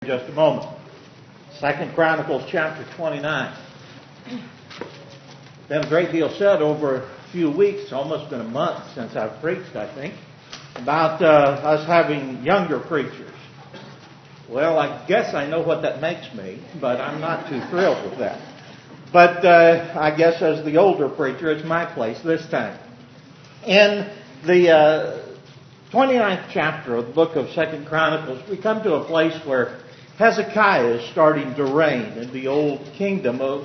Just a moment. 2 Chronicles chapter 29. Been a great deal said over a few weeks, almost been a month since I've preached, I think, about us having younger preachers. Well, I guess I know what that makes me, but I'm not too thrilled with that. But I guess as the older preacher, it's my place this time. In the 29th chapter of the book of 2 Chronicles, we come to a place where Hezekiah is starting to reign in the old kingdom of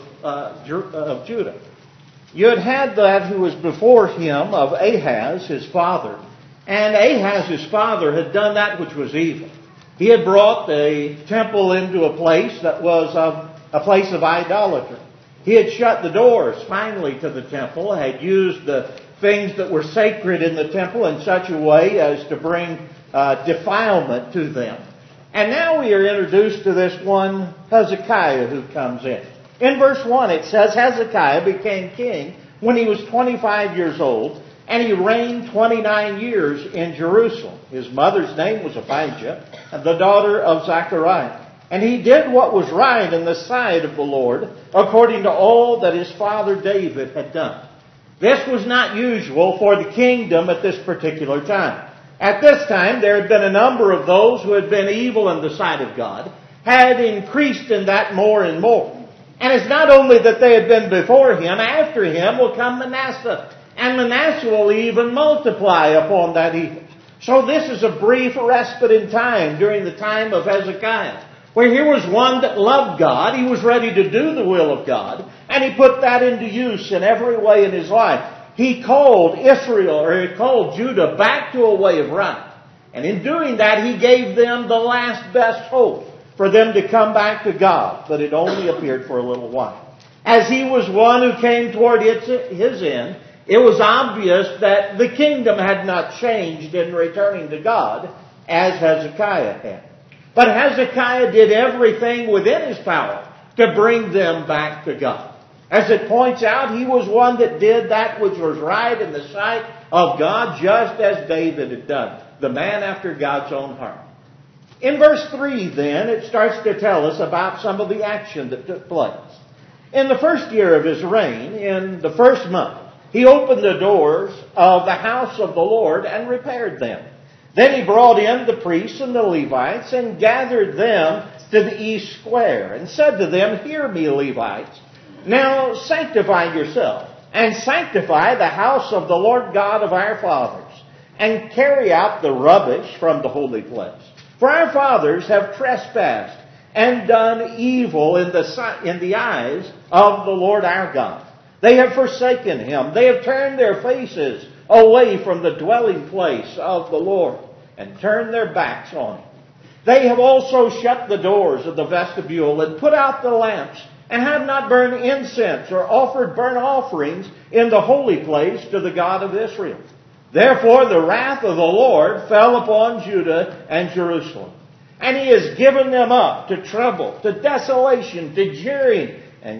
Judah. You had that who was before him of Ahaz, his father. And Ahaz, his father, had done that which was evil. He had brought the temple into a place that was a place of idolatry. He had shut the doors finally to the temple, had used the things that were sacred in the temple in such a way as to bring defilement to them. And now we are introduced to this one Hezekiah who comes in. In verse 1 it says, Hezekiah became king when he was 25 years old, and he reigned 29 years in Jerusalem. His mother's name was Abijah, the daughter of Zechariah. And he did what was right in the sight of the Lord, according to all that his father David had done. This was not usual for the kingdom at this particular time. At this time, there had been a number of those who had been evil in the sight of God, had increased in that more and more. And it's not only that they had been before him, after him will come Manasseh. And Manasseh will even multiply upon that evil. So this is a brief respite in time during the time of Hezekiah, where here was one that loved God, he was ready to do the will of God, and he put that into use in every way in his life. He called Israel, or he called Judah back to a way of right. And in doing that, he gave them the last best hope for them to come back to God. But it only appeared for a little while. As he was one who came toward his end, it was obvious that the kingdom had not changed in returning to God as Hezekiah had. But Hezekiah did everything within his power to bring them back to God. As it points out, he was one that did that which was right in the sight of God, just as David had done, the man after God's own heart. In verse 3, then, it starts to tell us about some of the action that took place. In the first year of his reign, in the first month, he opened the doors of the house of the Lord and repaired them. Then he brought in the priests and the Levites and gathered them to the east square and said to them, "Hear me, Levites. Now sanctify yourself, and sanctify the house of the Lord God of our fathers, and carry out the rubbish from the holy place. For our fathers have trespassed and done evil in the eyes of the Lord our God. They have forsaken him. They have turned their faces away from the dwelling place of the Lord, and turned their backs on him. They have also shut the doors of the vestibule, and put out the lamps, and have not burned incense or offered burnt offerings in the holy place to the God of Israel. Therefore the wrath of the Lord fell upon Judah and Jerusalem. And he has given them up to trouble, to desolation, to jeering,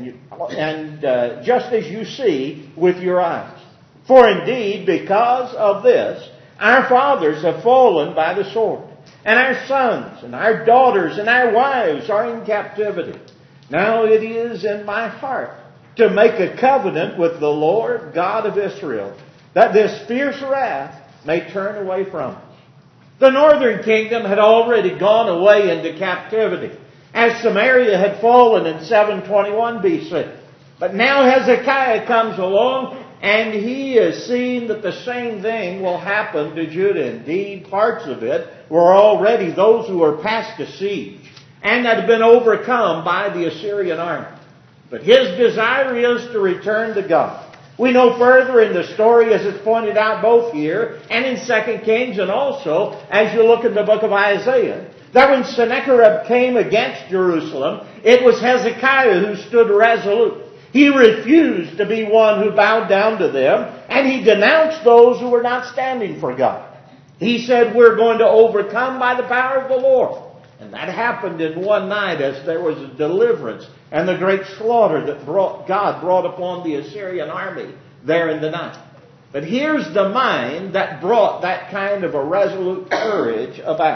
and just as you see with your eyes. For indeed, because of this, our fathers have fallen by the sword, and our sons and our daughters and our wives are in captivity. Now it is in my heart to make a covenant with the Lord God of Israel, that this fierce wrath may turn away from us." The northern kingdom had already gone away into captivity, as Samaria had fallen in 721 BC. But now Hezekiah comes along, and he is seeing that the same thing will happen to Judah. Indeed, parts of it were already those who were past a siege, and had been overcome by the Assyrian army. But his desire is to return to God. We know further in the story, as it's pointed out both here and in 2 Kings, and also as you look in the book of Isaiah, that when Sennacherib came against Jerusalem, it was Hezekiah who stood resolute. He refused to be one who bowed down to them, and he denounced those who were not standing for God. He said, "We're going to overcome by the power of the Lord." And that happened in one night as there was a deliverance and the great slaughter that God brought upon the Assyrian army there in the night. But here's the mind that brought that kind of a resolute courage about.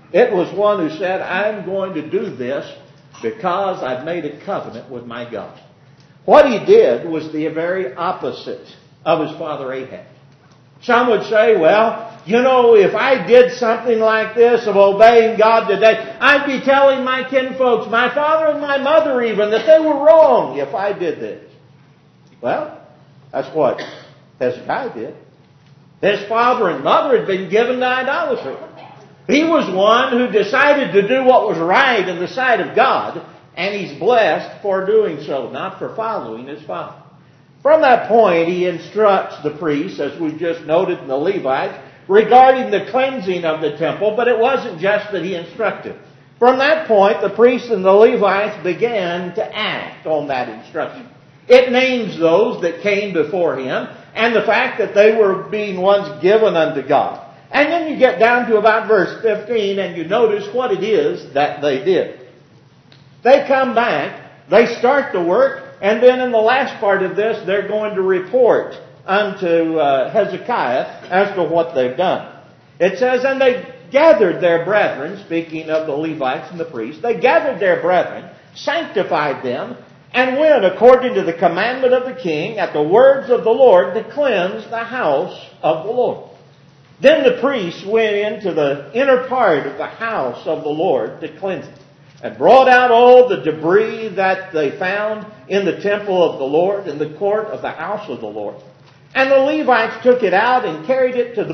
It was one who said, I'm going to do this because I've made a covenant with my God. What he did was the very opposite of his father Ahab. Some would say, well, you know, if I did something like this of obeying God today, I'd be telling my kinfolks, my father and my mother even, that they were wrong if I did this. Well, that's what Hezekiah did. His father and mother had been given to idolatry. He was one who decided to do what was right in the sight of God, and he's blessed for doing so, not for following his father. From that point, he instructs the priests, as we've just noted in the Levites, regarding the cleansing of the temple, but it wasn't just that he instructed. From that point, the priests and the Levites began to act on that instruction. It names those that came before him, and the fact that they were being ones given unto God. And then you get down to about verse 15, and you notice what it is that they did. They come back, they start the work, and then in the last part of this, they're going to report unto Hezekiah as to what they've done. It says, and they gathered their brethren, speaking of the Levites and the priests, they gathered their brethren, sanctified them, and went according to the commandment of the king at the words of the Lord to cleanse the house of the Lord. Then the priests went into the inner part of the house of the Lord to cleanse it, and brought out all the debris that they found in the temple of the Lord, in the court of the house of the Lord. And the Levites took it out and carried it to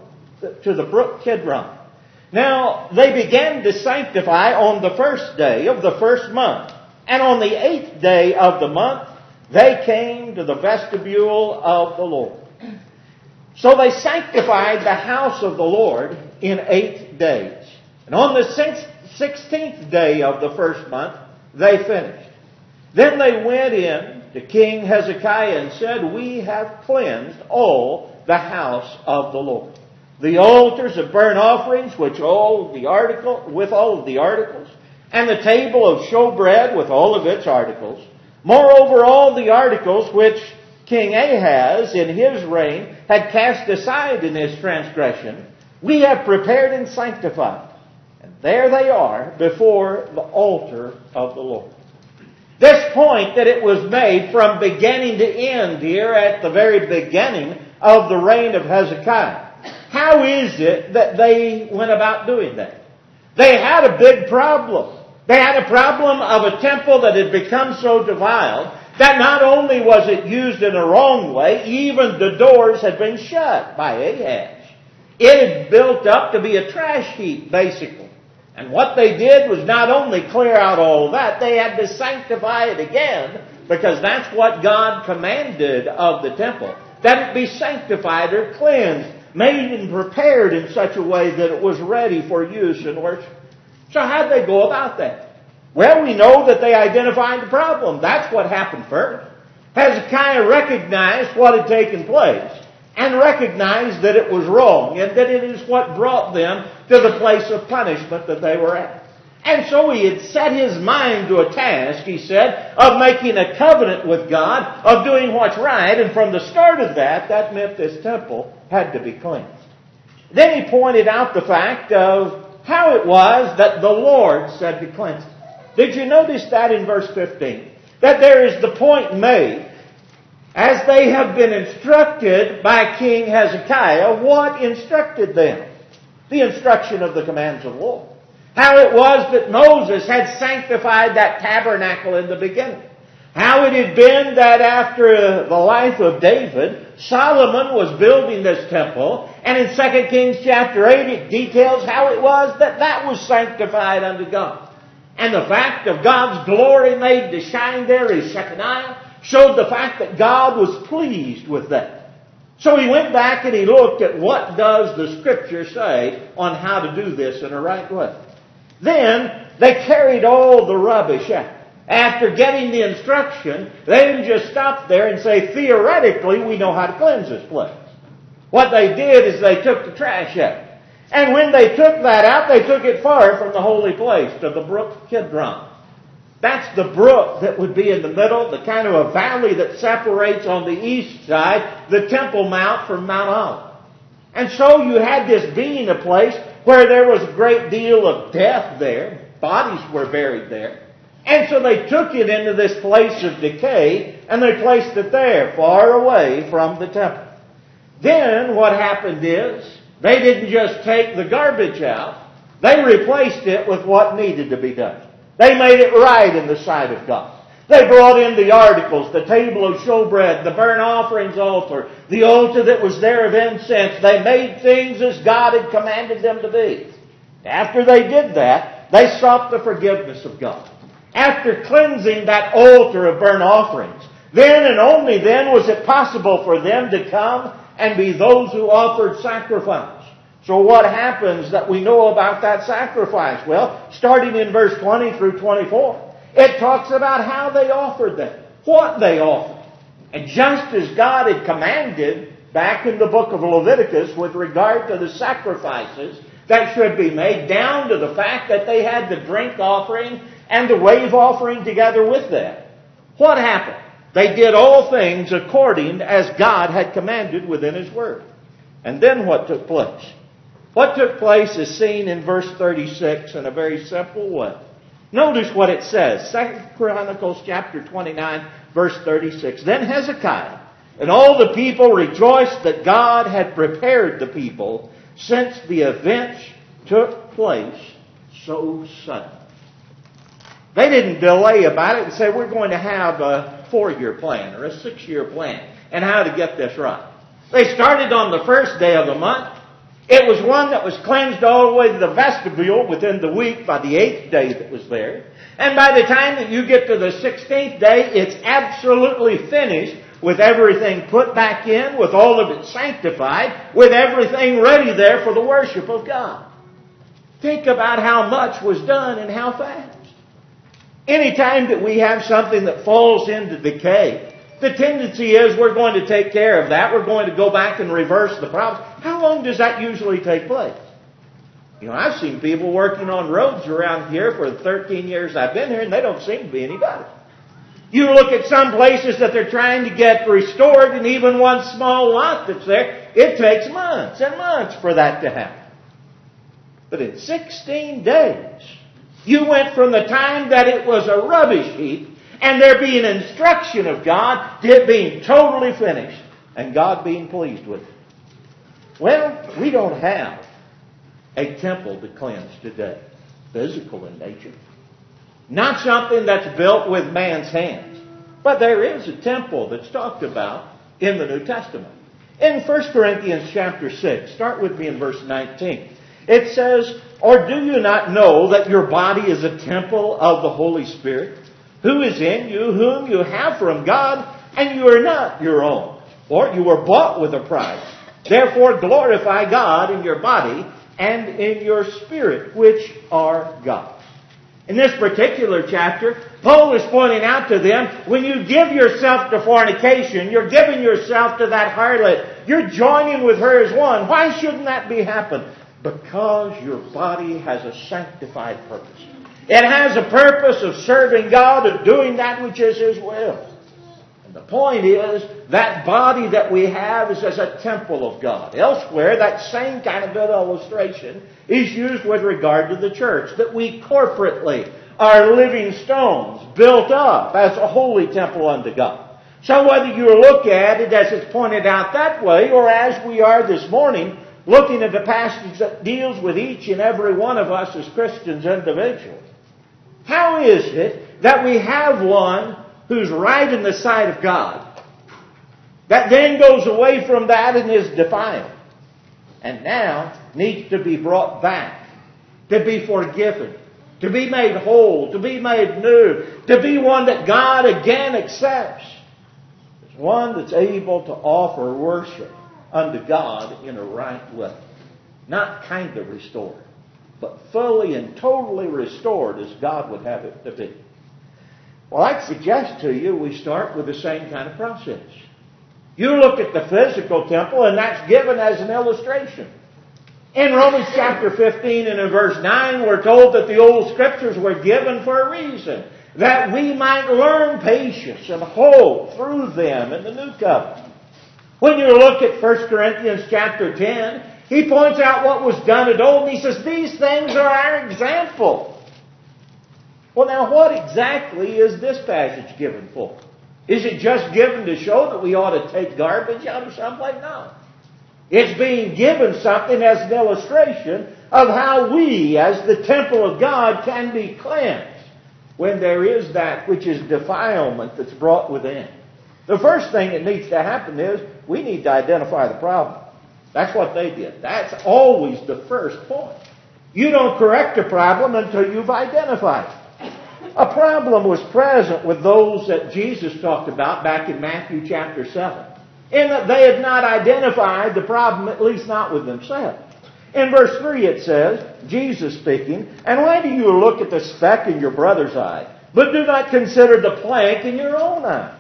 the brook Kidron. Now, they began to sanctify on the first day of the first month. And on the 8th day of the month, they came to the vestibule of the Lord. So they sanctified the house of the Lord in 8 days. And on the 16th day of the first month, they finished. Then they went in to King Hezekiah and said, we have cleansed all the house of the Lord. The altars of burnt offerings, with all of the articles, and the table of showbread with all of its articles. Moreover, all the articles which King Ahaz in his reign had cast aside in his transgression, we have prepared and sanctified. And there they are before the altar of the Lord. This point that it was made from beginning to end here at the very beginning of the reign of Hezekiah. How is it that they went about doing that? They had a big problem. They had a problem of a temple that had become so defiled that not only was it used in a wrong way, even the doors had been shut by Ahaz. It had built up to be a trash heap, basically. And what they did was not only clear out all that, they had to sanctify it again, because that's what God commanded of the temple, that it be sanctified or cleansed, made and prepared in such a way that it was ready for use in worship. So how'd they go about that? Well, we know that they identified the problem. That's what happened first. Hezekiah recognized what had taken place and recognized that it was wrong and that it is what brought them to the place of punishment that they were at. And so he had set his mind to a task, he said, of making a covenant with God, of doing what's right, and from the start of that meant this temple had to be cleansed. Then he pointed out the fact of how it was that the Lord said to cleanse it. Did you notice that in verse 15? That there is the point made, as they have been instructed by King Hezekiah, what instructed them? The instruction of the commands of the Lord. How it was that Moses had sanctified that tabernacle in the beginning. How it had been that after the life of David, Solomon was building this temple, and in 2 Kings chapter 8 it details how it was that was sanctified unto God. And the fact of God's glory made to shine there is Shekinah, showed the fact that God was pleased with that. So he went back and he looked at what does the Scripture say on how to do this in a right way. Then they carried all the rubbish out. After getting the instruction, they didn't just stop there and say, theoretically, we know how to cleanse this place. What they did is they took the trash out. And when they took that out, they took it far from the holy place to the brook Kidron. That's the brook that would be in the middle, the kind of a valley that separates on the east side the Temple Mount from Mount Olive. And so you had this being a place where there was a great deal of death there. Bodies were buried there. And so they took it into this place of decay, and they placed it there, far away from the temple. Then what happened is, they didn't just take the garbage out, they replaced it with what needed to be done. They made it right in the sight of God. They brought in the articles, the table of showbread, the burnt offerings altar, the altar that was there of incense. They made things as God had commanded them to be. After they did that, they sought the forgiveness of God. After cleansing that altar of burnt offerings, then and only then was it possible for them to come and be those who offered sacrifice. So what happens that we know about that sacrifice? Well, starting in verse 20 through 24, it talks about how they offered them, what they offered. And just as God had commanded back in the book of Leviticus with regard to the sacrifices that should be made, down to the fact that they had the drink offering and the wave offering together with that. What happened? They did all things according as God had commanded within His Word. And then what took place? What took place is seen in verse 36 in a very simple way. Notice what it says. 2 Chronicles chapter 29, verse 36. Then Hezekiah and all the people rejoiced that God had prepared the people, since the events took place so suddenly. They didn't delay about it and say, we're going to have a 4-year plan or a 6-year plan and how to get this right. They started on the first day of the month. It was one that was cleansed all the way to the vestibule within the week by the 8th day that was there. And by the time that you get to the 16th day, it's absolutely finished, with everything put back in, with all of it sanctified, with everything ready there for the worship of God. Think about how much was done and how fast. Anytime that we have something that falls into decay, the tendency is we're going to take care of that. We're going to go back and reverse the problems. How long does that usually take place? You know, I've seen people working on roads around here for the 13 years I've been here, and they don't seem to be any better. You look at some places that they're trying to get restored, and even one small lot that's there, it takes months and months for that to happen. But in 16 days, you went from the time that it was a rubbish heap, and there being instruction of God, to it being totally finished, and God being pleased with it. Well, we don't have a temple to cleanse today, physical in nature. Not something that's built with man's hands. But there is a temple that's talked about in the New Testament. In 1 Corinthians chapter 6, start with me in verse 19. It says, or do you not know that your body is a temple of the Holy Spirit, who is in you, whom you have from God, and you are not your own, or you were bought with a price. Therefore glorify God in your body and in your spirit, which are God's. In this particular chapter, Paul is pointing out to them, when you give yourself to fornication, you're giving yourself to that harlot, you're joining with her as one. Why shouldn't that be happen? Because your body has a sanctified purpose. It has a purpose of serving God, of doing that which is His will. And the point is, that body that we have is as a temple of God. Elsewhere, that same kind of illustration is used with regard to the church, that we corporately are living stones built up as a holy temple unto God. So whether you look at it as it's pointed out that way, or as we are this morning, looking at the passage that deals with each and every one of us as Christians individually, how is it that we have one who's right in the sight of God, that then goes away from that and is defiled, and now needs to be brought back, to be forgiven, to be made whole, to be made new, to be one that God again accepts, as one that's able to offer worship unto God in a right way. Not kind of restored, but fully and totally restored as God would have it to be. Well, I'd suggest to you we start with the same kind of process. You look at the physical temple, and that's given as an illustration. In Romans chapter 15 and in verse 9, we're told that the old scriptures were given for a reason, that we might learn patience and hope through them in the new covenant. When you look at 1 Corinthians chapter 10, He points out what was done of old, and he says, these things are our example. Well, now, what exactly is this passage given for? Is it just given to show that we ought to take garbage out of someplace? No. It's being given something as an illustration of how we, as the temple of God, can be cleansed when there is that which is defilement that's brought within. The first thing that needs to happen is we need to identify the problem. That's what they did. That's always the first point. You don't correct a problem until you've identified it. A problem was present with those that Jesus talked about back in Matthew chapter 7. In that they had not identified the problem, at least not with themselves. In verse 3 it says, Jesus speaking, and why do you look at the speck in your brother's eye, but do not consider the plank in your own eye?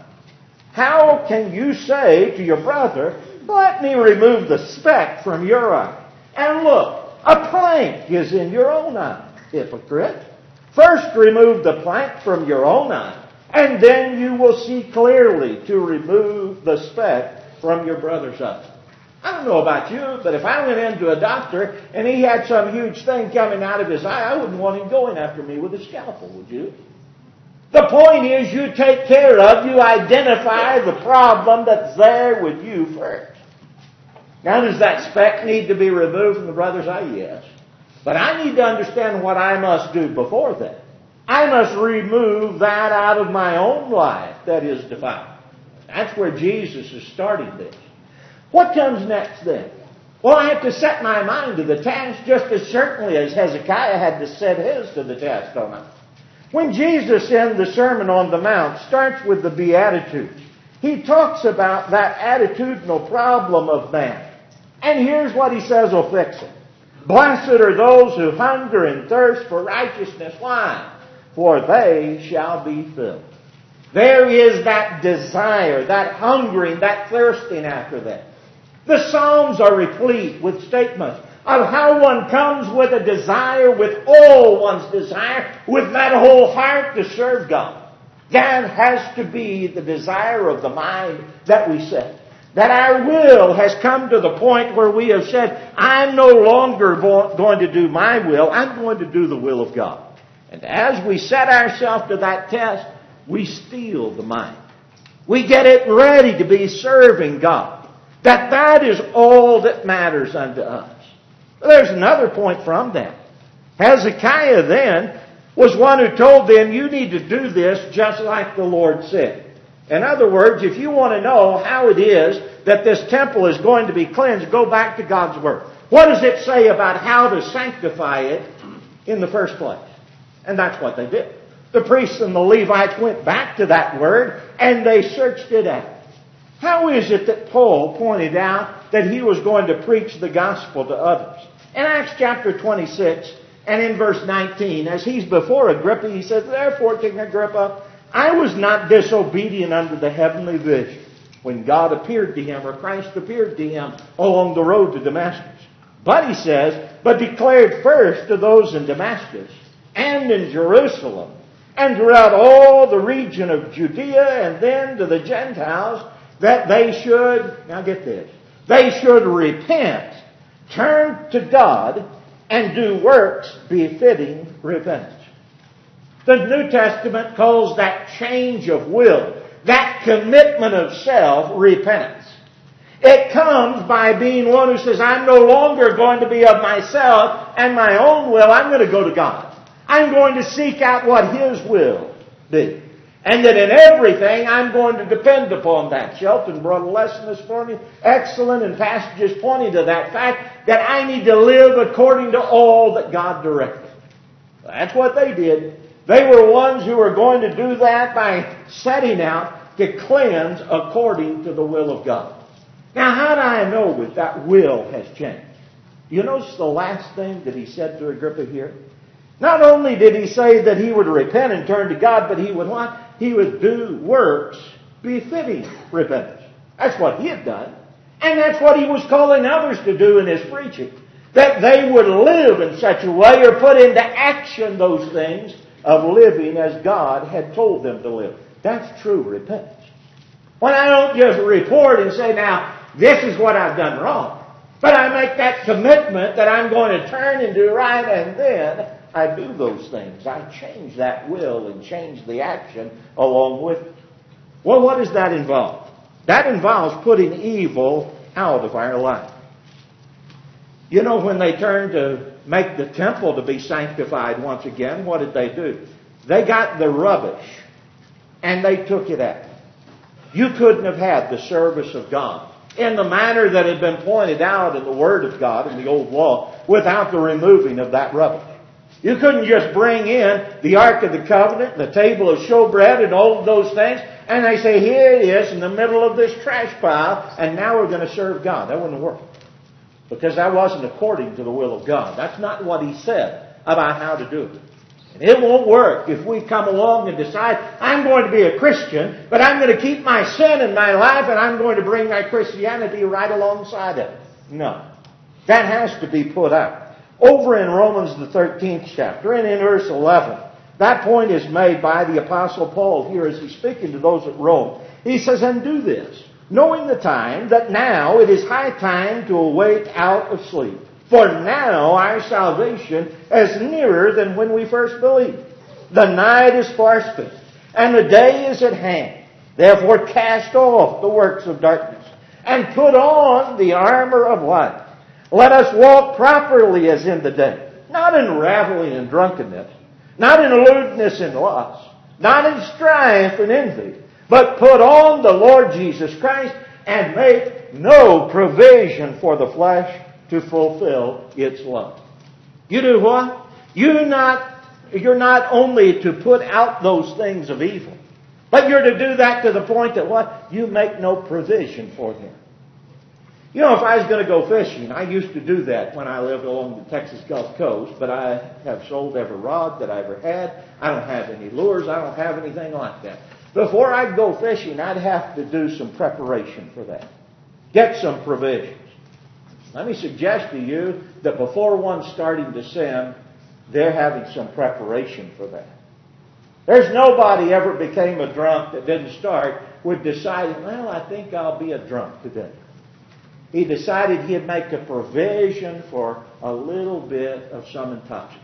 How can you say to your brother, let me remove the speck from your eye? And look, a plank is in your own eye, hypocrite. First remove the plank from your own eye, and then you will see clearly to remove the speck from your brother's eye. I don't know about you, but if I went into a doctor and he had some huge thing coming out of his eye, I wouldn't want him going after me with a scalpel, would you? The point is you take care of, you identify the problem that's there with you first. Now, does that speck need to be removed from the brother's eye? Yes. But I need to understand what I must do before that. I must remove that out of my own life that is defiled. That's where Jesus is starting this. What comes next then? Well, I have to set my mind to the task just as certainly as Hezekiah had to set his to the task, don't I? When Jesus in the Sermon on the Mount starts with the Beatitudes, he talks about that attitudinal problem of man. And here's what he says will fix it. Blessed are those who hunger and thirst for righteousness. Why? For they shall be filled. There is that desire, that hungering, that thirsting after that. The Psalms are replete with statements of how one comes with a desire, with all one's desire, with that whole heart to serve God. That has to be the desire of the mind that we set. That our will has come to the point where we have said, I'm no longer going to do my will, I'm going to do the will of God. And as we set ourselves to that test, we steel the mind. We get it ready to be serving God. That is all that matters unto us. There's another point from that. Hezekiah then was one who told them, you need to do this just like the Lord said. In other words, if you want to know how it is that this temple is going to be cleansed, go back to God's Word. What does it say about how to sanctify it in the first place? And that's what they did. The priests and the Levites went back to that Word and they searched it out. How is it that Paul pointed out that he was going to preach the gospel to others? In Acts chapter 26 and in verse 19, as he's before Agrippa, he says, therefore, King Agrippa, I was not disobedient unto the heavenly vision when God appeared to him, or Christ appeared to him along the road to Damascus. But he says, but declared first to those in Damascus and in Jerusalem and throughout all the region of Judea and then to the Gentiles, that they should, now get this, they should repent, turn to God, and do works befitting repentance. The New Testament calls that change of will, that commitment of self, repentance. It comes by being one who says, I'm no longer going to be of myself and my own will. I'm going to go to God. I'm going to seek out what His will be. And that in everything, I'm going to depend upon that. Shelton brought a lesson this morning, excellent, in passages pointing to that fact that I need to live according to all that God directed. That's what they did. They were ones who were going to do that by setting out to cleanse according to the will of God. Now, how do I know that that will has changed? You notice the last thing that he said to Agrippa here? Not only did he say that he would repent and turn to God, but he would what? He would do works befitting repentance. That's what he had done. And that's what he was calling others to do in his preaching. That they would live in such a way or put into action those things of living as God had told them to live. That's true repentance. When I don't just report and say, now, this is what I've done wrong. But I make that commitment that I'm going to turn and do right, and then I do those things. I change that will and change the action along with it. Well, what does that involve? That involves putting evil out of our life. You know, when they turned to make the temple to be sanctified once again, what did they do? They got the rubbish and they took it out. You couldn't have had the service of God in the manner that had been pointed out in the Word of God in the Old Law without the removing of that rubbish. You couldn't just bring in the Ark of the Covenant, the table of showbread, and all of those things, and they say, here it is in the middle of this trash pile, and now we're going to serve God. That wouldn't work. Because that wasn't according to the will of God. That's not what He said about how to do it. And it won't work if we come along and decide, I'm going to be a Christian, but I'm going to keep my sin in my life, and I'm going to bring my Christianity right alongside of it. No. That has to be put out. Over in Romans the 13th chapter, and in verse 11, that point is made by the Apostle Paul here as he's speaking to those at Rome. He says, and do this, knowing the time, that now it is high time to awake out of sleep. For now our salvation is nearer than when we first believed. The night is far spent, and the day is at hand. Therefore cast off the works of darkness, and put on the armor of light. Let us walk properly as in the day, not in reveling and drunkenness, not in lewdness and lust, not in strife and envy, but put on the Lord Jesus Christ and make no provision for the flesh to fulfill its lust. You do what? You're not only to put out those things of evil, but you're to do that to the point that what? You make no provision for them. You know, if I was going to go fishing, I used to do that when I lived along the Texas Gulf Coast, but I have sold every rod that I ever had. I don't have any lures. I don't have anything like that. Before I'd go fishing, I'd have to do some preparation for that. Get some provisions. Let me suggest to you that before one's starting to sin, they're having some preparation for that. There's nobody ever became a drunk that didn't start with deciding, well, I think I'll be a drunk today. He decided he'd make a provision for a little bit of some intoxicant.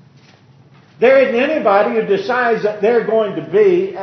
There isn't anybody who decides that they're going to be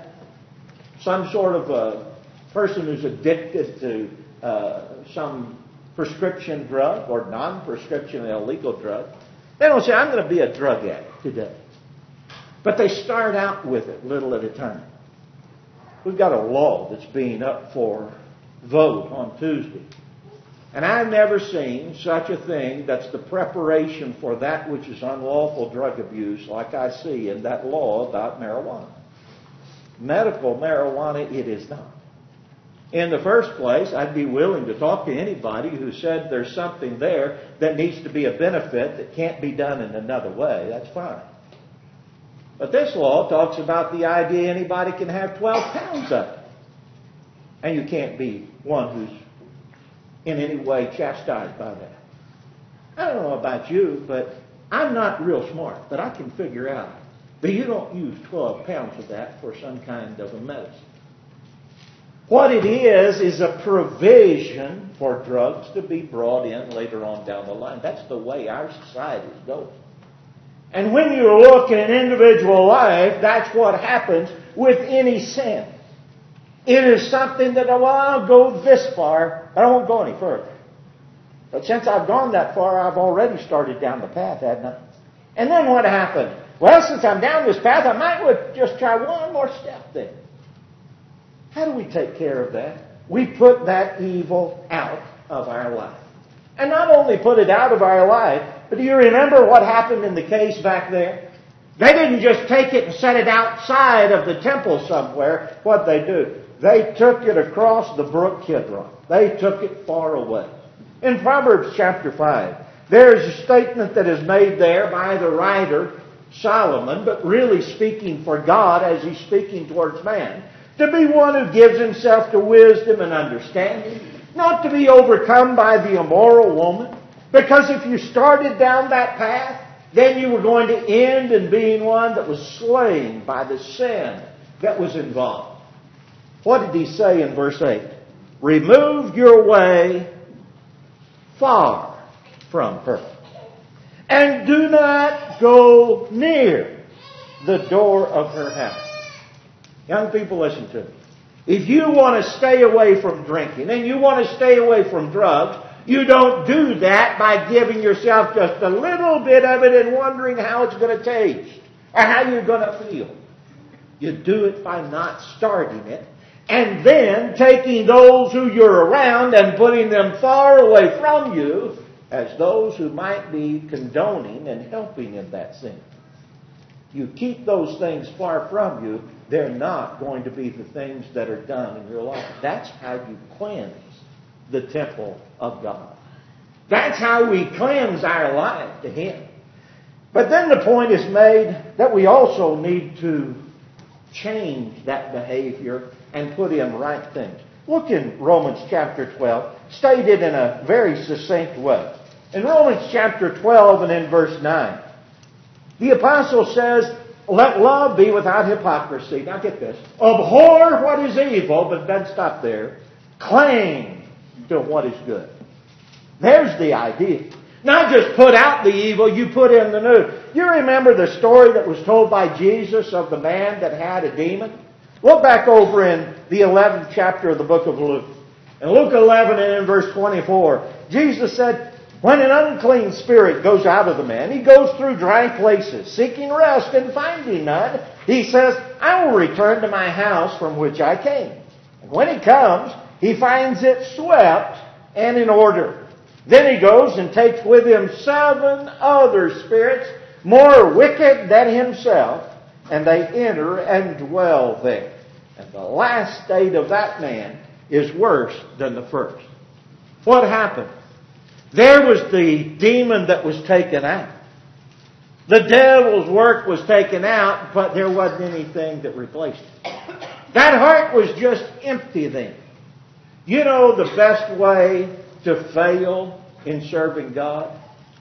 some sort of a person who's addicted to some prescription drug or non-prescription illegal drug. They don't say, I'm going to be a drug addict today. But they start out with it little at a time. We've got a law that's being up for vote on Tuesday. And I've never seen such a thing that's the preparation for that which is unlawful drug abuse like I see in that law about marijuana. Medical marijuana, it is not. In the first place, I'd be willing to talk to anybody who said there's something there that needs to be a benefit that can't be done in another way. That's fine. But this law talks about the idea anybody can have 12 pounds of it. And you can't be one who's in any way chastised by that. I don't know about you, but I'm not real smart, but I can figure out that you don't use 12 pounds of that for some kind of a medicine. What it is a provision for drugs to be brought in later on down the line. That's the way our society is going. And when you look at an individual life, that's what happens with any sin. It is something that, well, I'll go this far, I won't go any further. But since I've gone that far, I've already started down the path, hadn't I? And then what happened? Well, since I'm down this path, I might just try one more step then. How do we take care of that? We put that evil out of our life. And not only put it out of our life, but do you remember what happened in the case back there? They didn't just take it and set it outside of the temple somewhere. What'd they do? They took it across the brook Kidron. They took it far away. In Proverbs chapter 5, there's a statement that is made there by the writer, Solomon, but really speaking for God as he's speaking towards man, to be one who gives himself to wisdom and understanding, not to be overcome by the immoral woman, because if you started down that path, then you were going to end in being one that was slain by the sin that was involved. What did he say in verse 8? Remove your way far from her. And do not go near the door of her house. Young people, listen to me. If you want to stay away from drinking and you want to stay away from drugs, you don't do that by giving yourself just a little bit of it and wondering how it's going to taste or how you're going to feel. You do it by not starting it and then taking those who you're around and putting them far away from you as those who might be condoning and helping in that sin. You keep those things far from you, they're not going to be the things that are done in your life. That's how you cleanse the temple of God. That's how we cleanse our life to Him. But then the point is made that we also need to change that behavior and put in right things. Look in Romans chapter 12, stated in a very succinct way. In Romans chapter 12 and in verse 9, the apostle says, let love be without hypocrisy. Now get this. Abhor what is evil, but doesn't stop there. Cling to what is good. There's the idea. Not just put out the evil, you put in the new. You remember the story that was told by Jesus of the man that had a demon? Look back over in the 11th chapter of the book of Luke. In Luke 11 and in verse 24, Jesus said, when an unclean spirit goes out of the man, he goes through dry places, seeking rest and finding none. He says, I will return to my house from which I came. And when he comes, he finds it swept and in order. Then he goes and takes with him 7 other spirits, more wicked than himself, and they enter and dwell there. And the last state of that man is worse than the first. What happened? There was the demon that was taken out. The devil's work was taken out, but there wasn't anything that replaced it. That heart was just empty then. You know the best way to fail in serving God?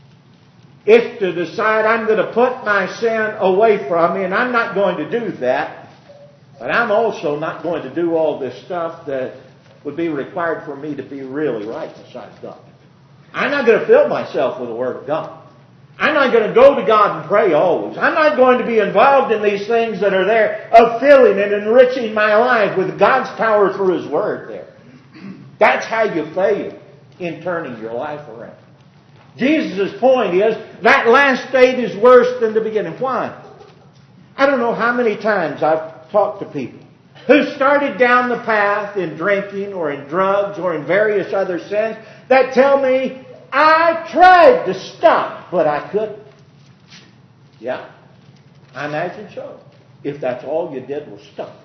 It's to decide I'm going to put my sin away from me, and I'm not going to do that. But I'm also not going to do all this stuff that would be required for me to be really right beside God. I'm not going to fill myself with the Word of God. I'm not going to go to God and pray always. I'm not going to be involved in these things that are there of filling and enriching my life with God's power through His Word there. That's how you fail in turning your life around. Jesus' point is that last state is worse than the beginning. Why? I don't know how many times I've talked to people who started down the path in drinking or in drugs or in various other sins that tell me, I tried to stop, but I couldn't. Yeah, I imagine so, if that's all you did was stop.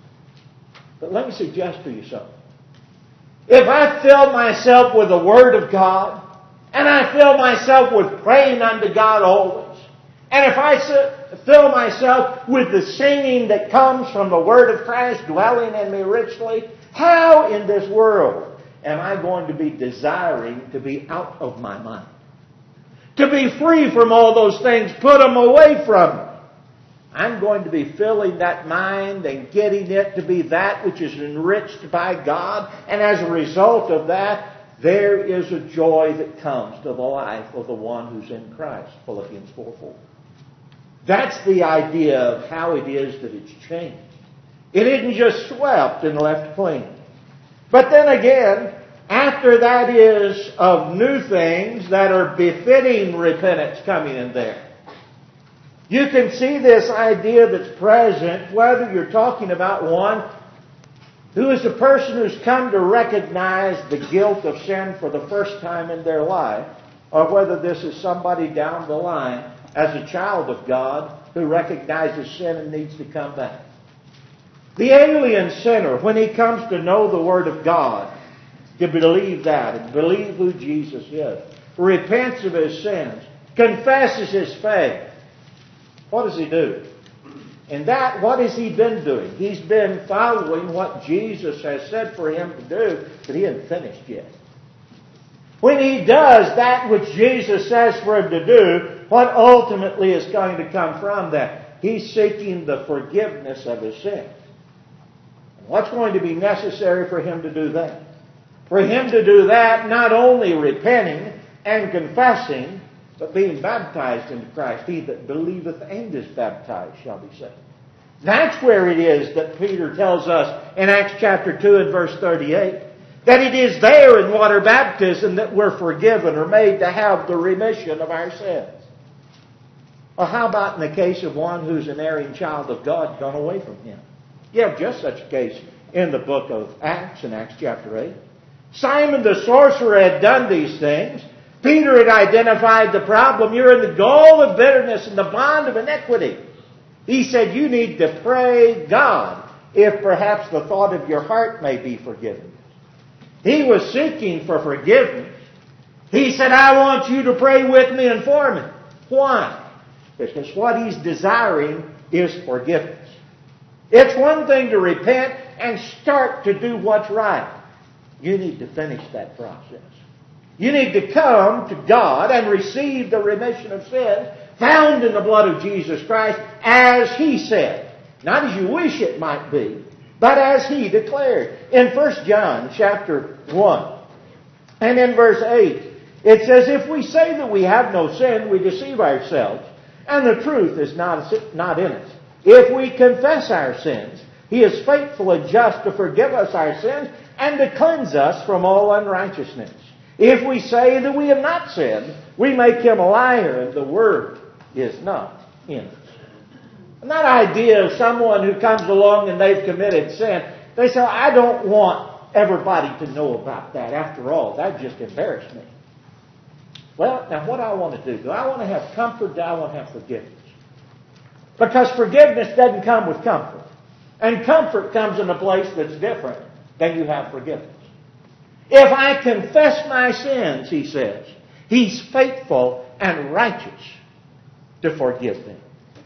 But let me suggest to you something. If I fill myself with the Word of God, and I fill myself with praying unto God always, and if I fill myself with the singing that comes from the Word of Christ dwelling in me richly, how in this world am I going to be desiring to be out of my mind? To be free from all those things, put them away from me. I'm going to be filling that mind and getting it to be that which is enriched by God. And as a result of that, there is a joy that comes to the life of the one who's in Christ. Philippians 4:4. That's the idea of how it is that it's changed. It isn't just swept and left clean. But then again, after that is of new things that are befitting repentance coming in there. You can see this idea that's present whether you're talking about one who is a person who's come to recognize the guilt of sin for the first time in their life, or whether this is somebody down the line as a child of God who recognizes sin and needs to come back. The alien sinner, when he comes to know the Word of God, to believe that and believe who Jesus is, repents of his sins, confesses his faith, what does he do? And that, what has he been doing? He's been following what Jesus has said for him to do, but he hasn't finished yet. When he does that which Jesus says for him to do, what ultimately is going to come from that? He's seeking the forgiveness of his sins. What's going to be necessary for him to do that? For him to do that, not only repenting and confessing, but being baptized into Christ. He that believeth and is baptized shall be saved. That's where it is that Peter tells us in Acts chapter 2 and verse 38, that it is there in water baptism that we're forgiven or made to have the remission of our sins. Well, how about in the case of one who's an erring child of God gone away from Him? You have just such a case in the book of Acts, in Acts chapter 8. Simon the sorcerer had done these things. Peter had identified the problem. You're in the gall of bitterness and the bond of iniquity. He said, you need to pray God if perhaps the thought of your heart may be forgiven. He was seeking for forgiveness. He said, I want you to pray with me and for me. Why? Because what he's desiring is forgiveness. It's one thing to repent and start to do what's right. You need to finish that process. You need to come to God and receive the remission of sins found in the blood of Jesus Christ as He said. Not as you wish it might be, but as He declared. In 1 John chapter 1 and in verse 8, it says, if we say that we have no sin, we deceive ourselves, and the truth is not in us. If we confess our sins, He is faithful and just to forgive us our sins and to cleanse us from all unrighteousness. If we say that we have not sinned, we make Him a liar, and the Word is not in us. And that idea of someone who comes along and they've committed sin, they say, I don't want everybody to know about that. After all, that just embarrassed me. Well, now what do I want to do? Do I want to have comfort? Do I want to have forgiveness? Because forgiveness doesn't come with comfort. And comfort comes in a place that's different than you have forgiveness. If I confess my sins, he says, He's faithful and righteous to forgive them.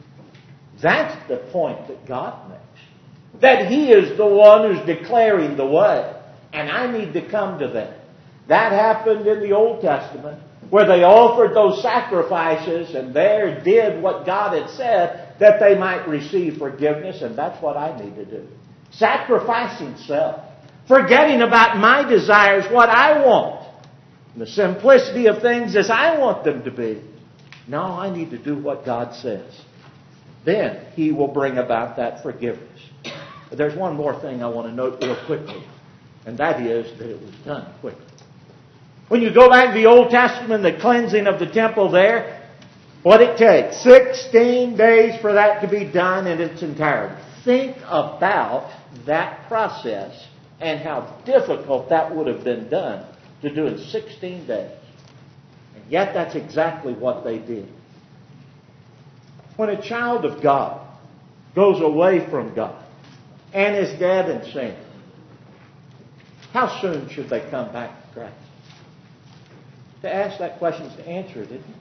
That's the point that God makes. That He is the one who's declaring the way. And I need to come to that. That happened in the Old Testament, where they offered those sacrifices and there did what God had said that they might receive forgiveness, and that's what I need to do. Sacrificing self. Forgetting about my desires, what I want. The simplicity of things as I want them to be. No, I need to do what God says. Then He will bring about that forgiveness. But there's one more thing I want to note real quickly, and that is that it was done quickly. When you go back to the Old Testament, the cleansing of the temple there, what it takes, 16 days for that to be done in its entirety. Think about that process and how difficult that would have been done to do in 16 days. And yet that's exactly what they did. When a child of God goes away from God and is dead in sin, how soon should they come back to Christ? To ask that question is to answer it, isn't it?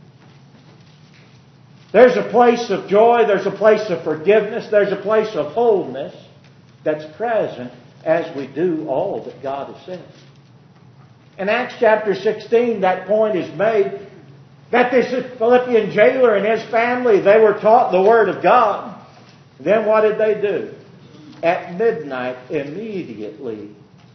There's a place of joy, there's a place of forgiveness, there's a place of wholeness that's present as we do all that God has said. In Acts chapter 16, that point is made that this Philippian jailer and his family, they were taught the Word of God. Then what did they do? At midnight, immediately,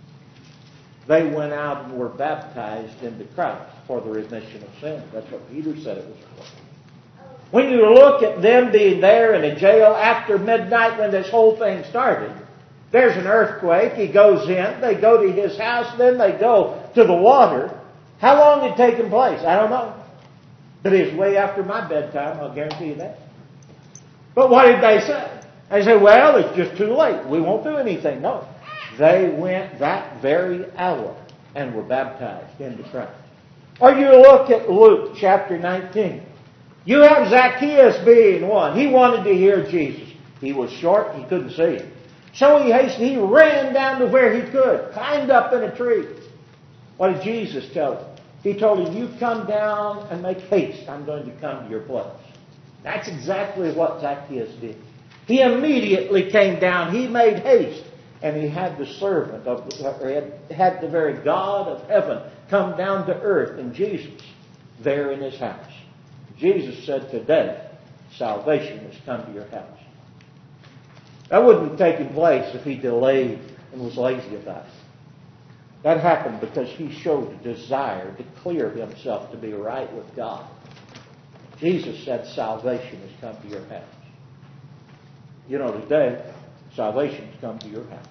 they went out and were baptized into Christ for the remission of sin. That's what Peter said it was for. When you look at them being there in a jail after midnight when this whole thing started, there's an earthquake. He goes in. They go to his house. Then they go to the water. How long had it taken place? I don't know. But it was way after my bedtime. I'll guarantee you that. But what did they say? They said, well, it's just too late. We won't do anything. No. They went that very hour and were baptized into Christ. Or you look at Luke chapter 19. You have Zacchaeus being one. He wanted to hear Jesus. He was short. He couldn't see him. So he hastened. He ran down to where he could. Climbed up in a tree. What did Jesus tell him? He told him, you come down and make haste. I'm going to come to your place. That's exactly what Zacchaeus did. He immediately came down. He made haste. And he had the servant had the very God of heaven come down to earth in Jesus there in his house. Jesus said, today, salvation has come to your house. That wouldn't have taken place if he delayed and was lazy about it. That happened because he showed a desire to clear himself to be right with God. Jesus said salvation has come to your house. You know, today, salvation has come to your house.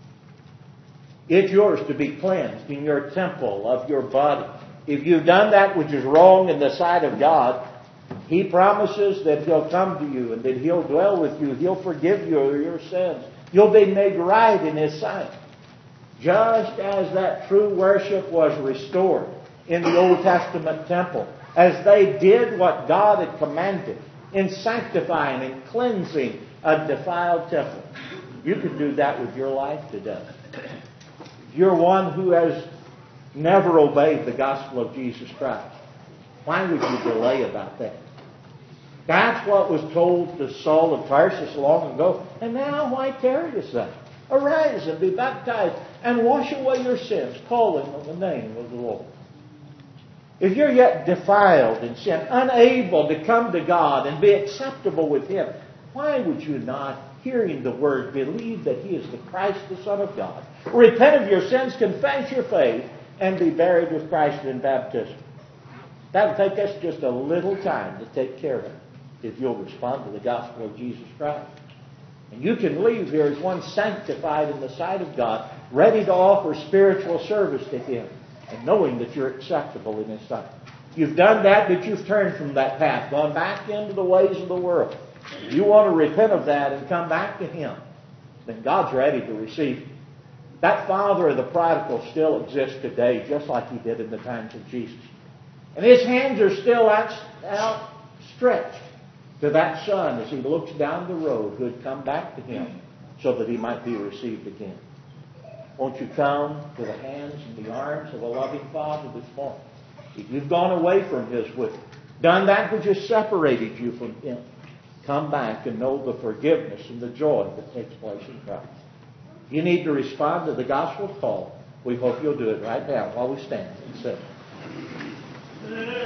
It's yours to be cleansed in your temple of your body. If you've done that which is wrong in the sight of God, He promises that He'll come to you and that He'll dwell with you. He'll forgive you of your sins. You'll be made right in His sight. Just as that true worship was restored in the Old Testament temple, as they did what God had commanded in sanctifying and cleansing a defiled temple. You can do that with your life today. If you're one who has never obeyed the gospel of Jesus Christ, why would you delay about that? That's what was told to Saul of Tarsus long ago. And now why tarriest thou? Arise and be baptized and wash away your sins, calling on the name of the Lord. If you're yet defiled in sin, unable to come to God and be acceptable with Him, why would you not, hearing the Word, believe that He is the Christ, the Son of God? Repent of your sins, confess your faith, and be buried with Christ in baptism. That will take us just a little time to take care of it if you'll respond to the gospel of Jesus Christ. And you can leave here as one sanctified in the sight of God, ready to offer spiritual service to Him, and knowing that you're acceptable in His sight. You've done that, but you've turned from that path, gone back into the ways of the world. If you want to repent of that and come back to Him, then God's ready to receive you. That father of the prodigal still exists today, just like he did in the times of Jesus. And His hands are still outstretched to that son as he looks down the road who had come back to Him so that he might be received again. Won't you come to the hands and the arms of a loving Father this morning? If you've gone away from His will, done that which has separated you from Him, come back and know the forgiveness and the joy that takes place in Christ. You need to respond to the gospel call. We hope you'll do it right now while we stand and sing.